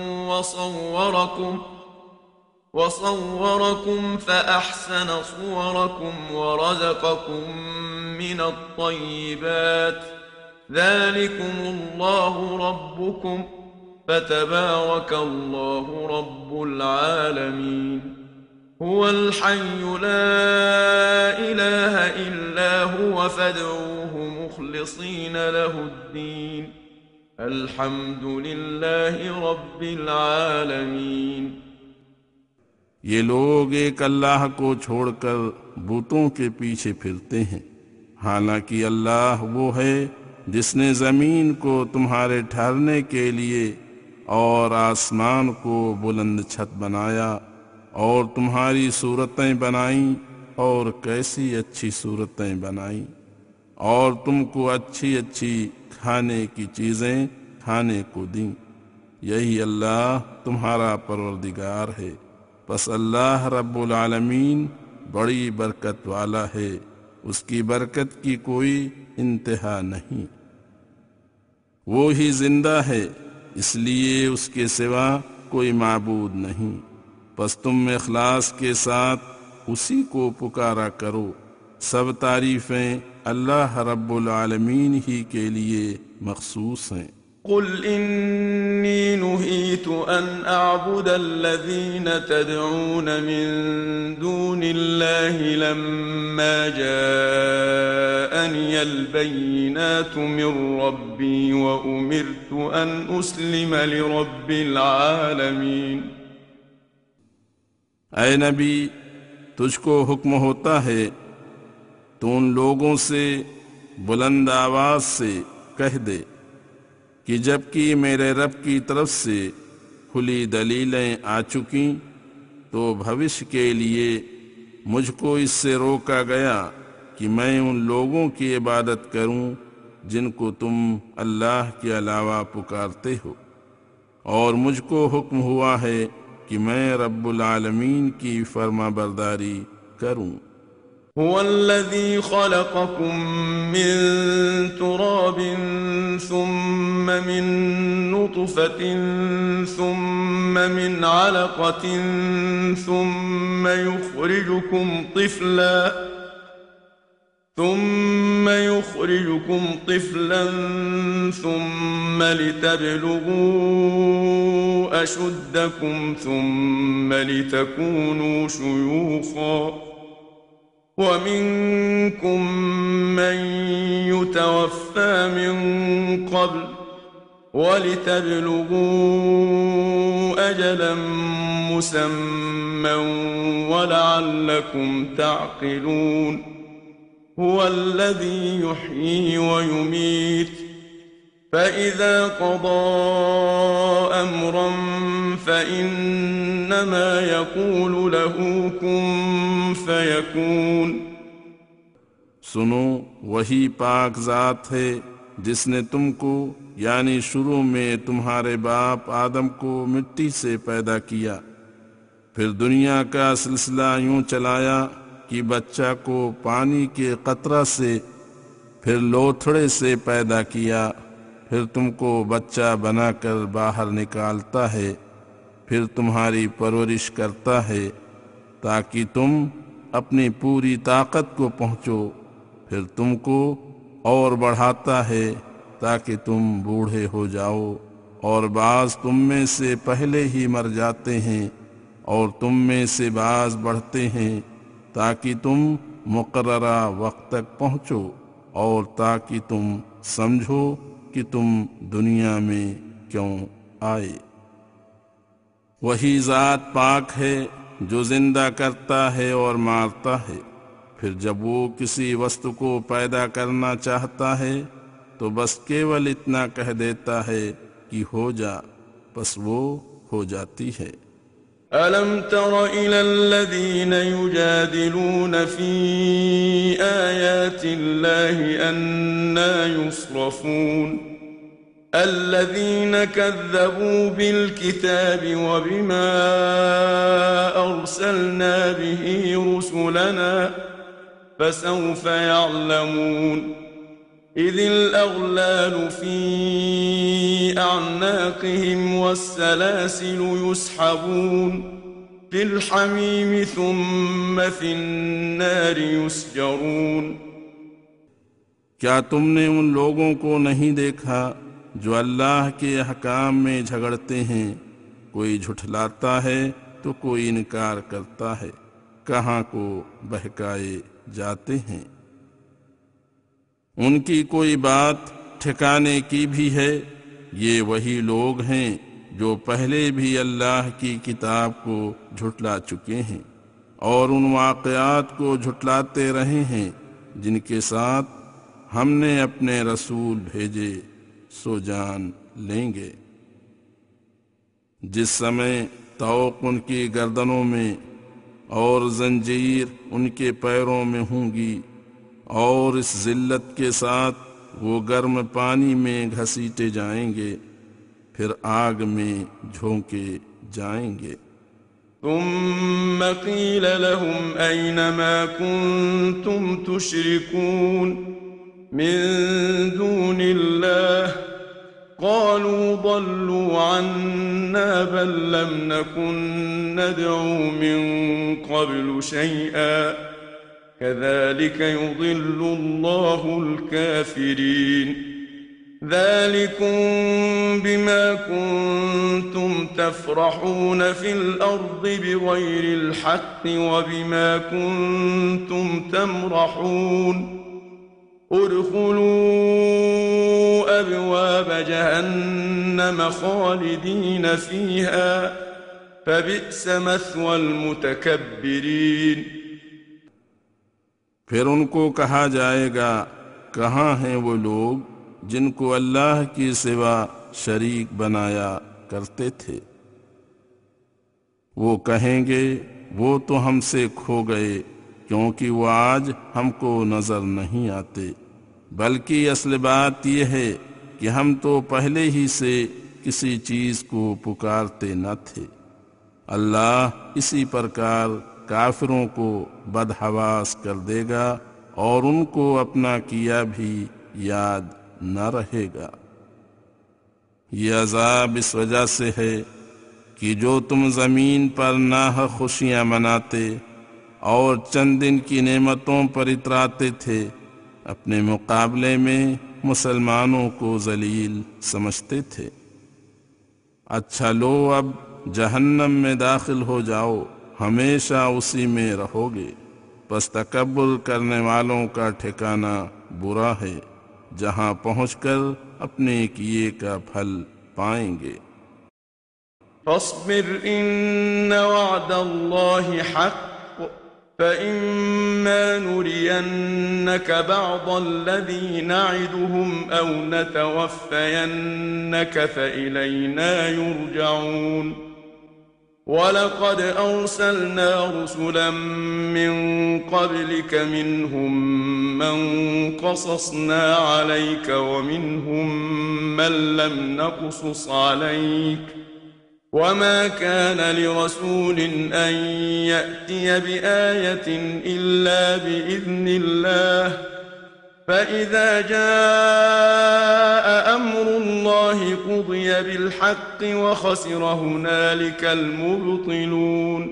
وصوركم فأحسن صوركم ورزقكم من الطيبات ذلكم الله ربكم فتبارك الله رب العالمين هو الحي لا إله إلا هو فادعوه مخلصين له الدين الحمد لله رب العالمين۔ یہ لوگ ایک اللہ کو چھوڑ کر بتوں کے پیچھے پھرتے ہیں، حالانکہ اللہ وہ ہے جس نے زمین کو تمہارے ٹھہرنے کے لیے اور آسمان کو بلند چھت بنایا اور تمہاری صورتیں بنائیں، اور کیسی اچھی صورتیں بنائیں، اور تم کو اچھی اچھی کھانے کی چیزیں کھانے کو دیں۔ یہی اللہ تمہارا پروردگار ہے، پس اللہ رب العالمین بڑی برکت والا ہے، اس کی برکت کی کوئی انتہا نہیں۔ وہ ہی زندہ ہے، اس لیے اس کے سوا کوئی معبود نہیں، پس تم اخلاص کے ساتھ اسی کو پکارا کرو۔ سب تعریفیں اللہ رب العالمین ہی کے لیے مخصوص ہیں۔ قل إني نهيت أن أعبد الذين تدعون من دون الله لما جاءني البينات من ربي وأمرت أن أسلم لرب العالمين۔ اے نبی، تجھ کو حکم ہوتا ہے تو ان لوگوں سے بلند آواز سے کہہ دے کہ جب کہ میرے رب کی طرف سے کھلی دلیلیں آ چکیں تو بھوش کے لیے مجھ کو اس سے روکا گیا کہ میں ان لوگوں کی عبادت کروں جن کو تم اللہ کے علاوہ پکارتے ہو، اور مجھ کو حکم ہوا ہے کہ میں رب العالمین کی فرما برداری کروں۔ هو الذي خلقكم من تراب ثم من نطفة ثم من علقة ثم يخرجكم طفلا ثم لتبلغوا أشدكم ثم لتكونوا شيوخا ومنكم من يتوفى من قبل ولتبلغوا أجلا مسمى ولعلكم تعقلون هو الذي يحيي ويميت فإذا قضى أمرا فإنما يقول له كن فيكون۔ سنو، وہی پاک ذات ہے جس نے تم کو یعنی شروع میں تمہارے باپ آدم کو مٹی سے پیدا کیا، پھر دنیا کا سلسلہ یوں چلایا کہ بچہ کو پانی کے قطرہ سے، پھر لوتھڑے سے پیدا کیا، پھر تم کو بچہ بنا کر باہر نکالتا ہے، پھر تمہاری پرورش کرتا ہے تاکہ تم اپنی پوری طاقت کو پہنچو، پھر تم کو اور بڑھاتا ہے تاکہ تم بوڑھے ہو جاؤ، اور بعض تم میں سے پہلے ہی مر جاتے ہیں اور تم میں سے بعض بڑھتے ہیں تاکہ تم مقررہ وقت تک پہنچو اور تاکہ تم سمجھو کہ تم دنیا میں کیوں آئے۔ وہی ذات پاک ہے جو زندہ کرتا ہے اور مارتا ہے، پھر جب وہ کسی وستو کو پیدا کرنا چاہتا ہے تو بس کیول اتنا کہہ دیتا ہے کہ ہو جا، بس وہ ہو جاتی ہے۔ أَلَمْ تَرَ إِلَى الَّذِينَ يُجَادِلُونَ فِي آيَاتِ اللَّهِ أَنَّىٰ يُصْرَفُونَ الَّذِينَ كَذَّبُوا بِالْكِتَابِ وَبِمَا أَرْسَلْنَا بِهِ رُسُلَنَا فَسَوْفَ يَعْلَمُونَ إِذِ الْأَغْلَالُ فِي أَعْنَاقِهِمْ وَالسَّلَاسِلُ يُسْحَبُونَ فِي الْحَمِيمِ ثُمَّ فِي النَّارِ يُسْجَرُونَ۔ کیا تم نے ان لوگوں کو نہیں دیکھا جو اللہ کے احکام میں جھگڑتے ہیں؟ کوئی جھٹلاتا ہے تو کوئی انکار کرتا ہے، کہاں کو بہکائے جاتے ہیں۔ ان کی کوئی بات ٹھکانے کی بھی ہے؟ یہ وہی لوگ ہیں جو پہلے بھی اللہ کی کتاب کو جھٹلا چکے ہیں اور ان واقعات کو جھٹلاتے رہے ہیں جن کے ساتھ ہم نے اپنے رسول بھیجے، سو جان لیں گے۔ جس سمے طوق ان کی گردنوں میں اور زنجیر ان کے پیروں میں ہوں گی، اور اس ذلت کے ساتھ وہ گرم پانی میں گھسیٹے جائیں گے، پھر آگ میں جھونکے جائیں گے۔ ثم قيل لهم أين ما كنتم تشركون من دون الله قالوا ضلوا عنا بل لم نكن ندعو من قبل شيئا كذلك يضل الله الكافرين ذلكم بما كنتم تفرحون في الأرض بغير الحق وبما كنتم تمرحون ادخلوا أبواب جهنم خالدين فيها فبئس مثوى المتكبرين۔ پھر ان کو کہا جائے گا، کہاں ہیں وہ لوگ جن کو اللہ کی سوا شریک بنایا کرتے تھے؟ وہ کہیں گے، وہ تو ہم سے کھو گئے، کیونکہ وہ آج ہم کو نظر نہیں آتے، بلکہ اصل بات یہ ہے کہ ہم تو پہلے ہی سے کسی چیز کو پکارتے نہ تھے۔ اللہ اسی پرکار کافروں کو بدحواس کر دے گا اور ان کو اپنا کیا بھی یاد نہ رہے گا۔ یہ عذاب اس وجہ سے ہے کہ جو تم زمین پر ناحق خوشیاں مناتے اور چند دن کی نعمتوں پر اتراتے تھے، اپنے مقابلے میں مسلمانوں کو ذلیل سمجھتے تھے۔ اچھا لو، اب جہنم میں داخل ہو جاؤ، ہمیشہ اسی میں رہو گے، پس تکبر کرنے والوں کا ٹھکانہ برا ہے، جہاں پہنچ کر اپنے کیے کا پھل پائیں گے۔ فاصبر إن وعد الله حق فإما نرينك بعض الذي نعدهم أو نتوفينك فإلينا يرجعون وَلَقَدْ أَرْسَلْنَا رُسُلًا مِّن قَبْلِكَ مِنْهُم مَّن قَصَصْنَا عَلَيْكَ وَمِنْهُم مَّن لَّمْ نَقْصُصْ عَلَيْكَ وَمَا كَانَ لِرَسُولٍ أَن يَأْتِيَ بِآيَةٍ إِلَّا بِإِذْنِ اللَّهِ فَإِذَا جَاءَ أَمْرُ اللَّهِ قُضِيَ بِالْحَقِّ وَخَسِرَ هُنَالِكَ الْمُبْطِلُونَ۔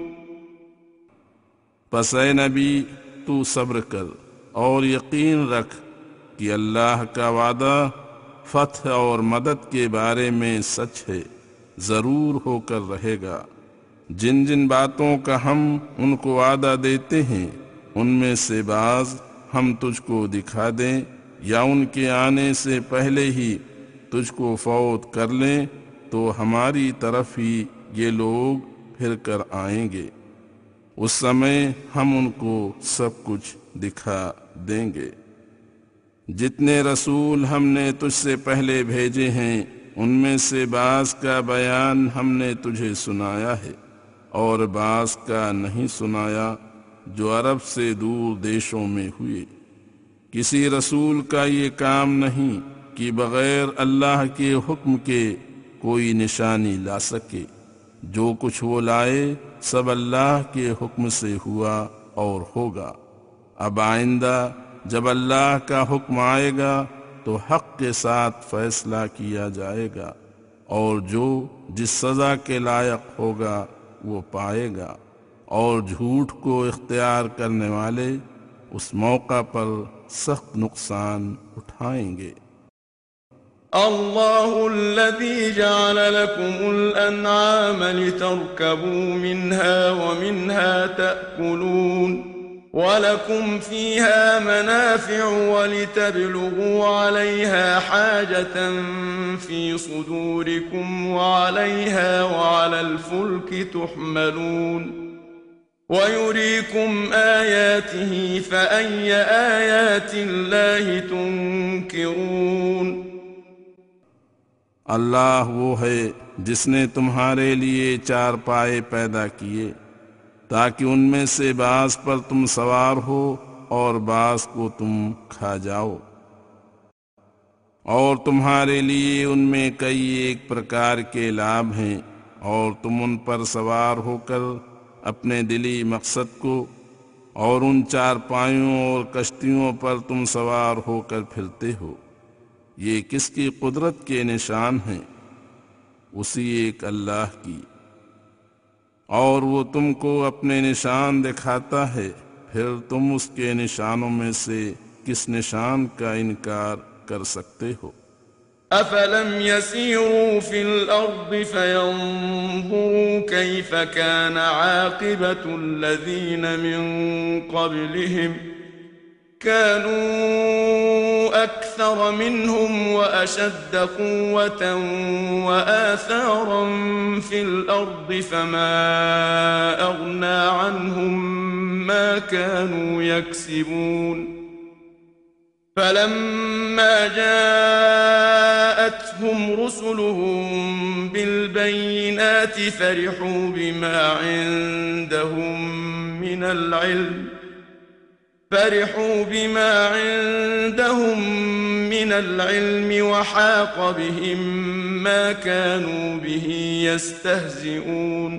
پس اے نبی تو صبر کر اور یقین رکھ کہ اللہ کا وعدہ فتح اور مدد کے بارے میں سچ ہے، ضرور ہو کر رہے گا۔ جن جن باتوں کا ہم ان کو وعدہ دیتے ہیں، ان میں سے بعض ہم تجھ کو دکھا دیں یا ان کے آنے سے پہلے ہی تجھ کو فوت کر لیں، تو ہماری طرف ہی یہ لوگ پھر کر آئیں گے، اس سمے ہم ان کو سب کچھ دکھا دیں گے۔ جتنے رسول ہم نے تجھ سے پہلے بھیجے ہیں ان میں سے بعض کا بیان ہم نے تجھے سنایا ہے اور بعض کا نہیں سنایا، جو عرب سے دور دیشوں میں ہوئے۔ کسی رسول کا یہ کام نہیں کہ بغیر اللہ کے حکم کے کوئی نشانی لا سکے، جو کچھ وہ لائے سب اللہ کے حکم سے ہوا اور ہوگا۔ اب آئندہ جب اللہ کا حکم آئے گا تو حق کے ساتھ فیصلہ کیا جائے گا، اور جو جس سزا کے لائق ہوگا وہ پائے گا، اور جھوٹ کو اختیار کرنے والے اس موقع پر سخت نقصان اٹھائیں گے۔ اللہ الذي جعل لكم الأنعام لتركبوا منها ومنها تأكلون وَلَكُمْ فِيهَا مَنَافِعُ وَلِتَبْلُغُوا عَلَيْهَا حَاجَةً فِي صُدُورِكُمْ وَعَلَيْهَا وَعَلَى الْفُلْكِ تُحْمَلُونَ وَيُرِيكُمْ آيَاتِهِ فَأَيَّ آيَاتِ اللَّهِ تُنْكِرُونَ۔ اللہ وہ ہے جس نے تمہارے لیے چار پائے پیدا کیے تاکہ ان میں سے بعض پر تم سوار ہو اور بعض کو تم کھا جاؤ، اور تمہارے لیے ان میں کئی ایک پرکار کے لابھ ہیں، اور تم ان پر سوار ہو کر اپنے دلی مقصد کو، اور ان چار پایوں اور کشتیوں پر تم سوار ہو کر پھرتے ہو۔ یہ کس کی قدرت کے نشان ہیں؟ اسی ایک اللہ کی، اور وہ تم کو اپنے نشان دکھاتا ہے، پھر تم اس کے نشانوں میں سے کس نشان کا انکار کر سکتے ہو؟ أَفَلَمْ يَسِيرُوا فِي الْأَرْضِ فَيَنْظُرُوا كَيْفَ كَانَ عَاقِبَةُ الَّذِينَ مِنْ قَبْلِهِمْ كانوا أكثر منهم وأشد قوة وآثارا في الأرض فما أغنى عنهم ما كانوا يكسبون فلما جاءتهم رسلهم بالبينات فرحوا بما عندهم من العلم وحاق بهم ما كانوا به يستهزئون۔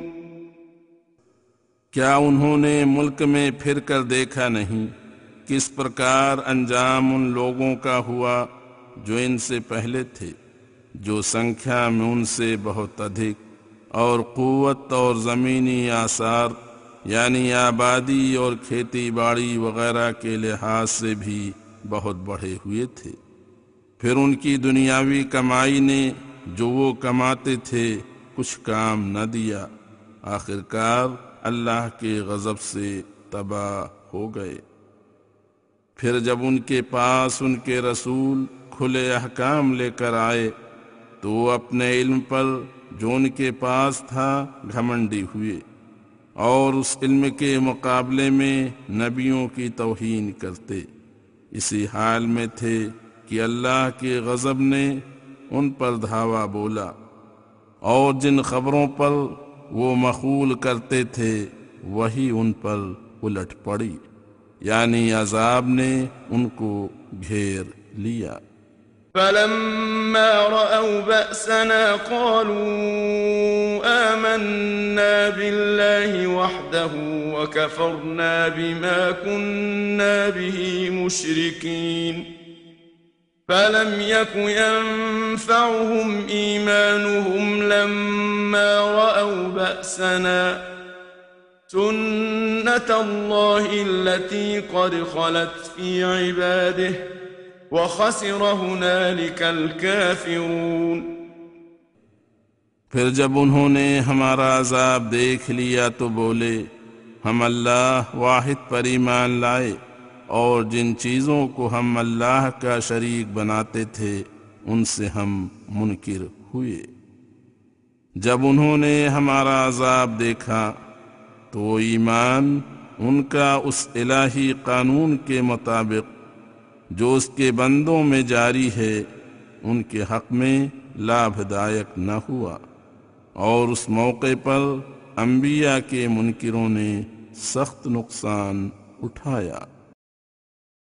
کیا انہوں نے ملک میں پھر کر دیکھا نہیں کس پرکار انجام ان لوگوں کا ہوا جو ان سے پہلے تھے، جو سنکھیا میں ان سے بہت ادھک اور قوت اور زمینی آثار یعنی آبادی اور کھیتی باڑی وغیرہ کے لحاظ سے بھی بہت بڑھے ہوئے تھے۔ پھر ان کی دنیاوی کمائی نے جو وہ کماتے تھے کچھ کام نہ دیا، آخرکار اللہ کے غضب سے تباہ ہو گئے۔ پھر جب ان کے پاس ان کے رسول کھلے احکام لے کر آئے تو وہ اپنے علم پر جو ان کے پاس تھا گھمنڈی ہوئے، اور اس علم کے مقابلے میں نبیوں کی توہین کرتے، اسی حال میں تھے کہ اللہ کے غضب نے ان پر دھاوا بولا، اور جن خبروں پر وہ مخول کرتے تھے وہی ان پر الٹ پڑی، یعنی عذاب نے ان کو گھیر لیا۔ فلما رأوا بأسنا قالوا آمنا بالله وحده وكفرنا بما كنا به مشركين فلم يك ينفعهم إيمانهم لما رأوا بأسنا سنة الله التي قد خلت في عباده وَخَسِرَ هُنَالِكَ الْكَافِرُونَ۔ پھر جب انہوں نے ہمارا عذاب دیکھ لیا تو بولے ہم اللہ واحد پر ایمان لائے، اور جن چیزوں کو ہم اللہ کا شریک بناتے تھے ان سے ہم منکر ہوئے۔ جب انہوں نے ہمارا عذاب دیکھا تو وہ ایمان ان کا اس الہی قانون کے مطابق جو اس کے بندوں میں جاری ہے ان کے حق میں لابھدایک نہ ہوا، اور اس موقع پر انبیاء کے منکروں نے سخت نقصان اٹھایا۔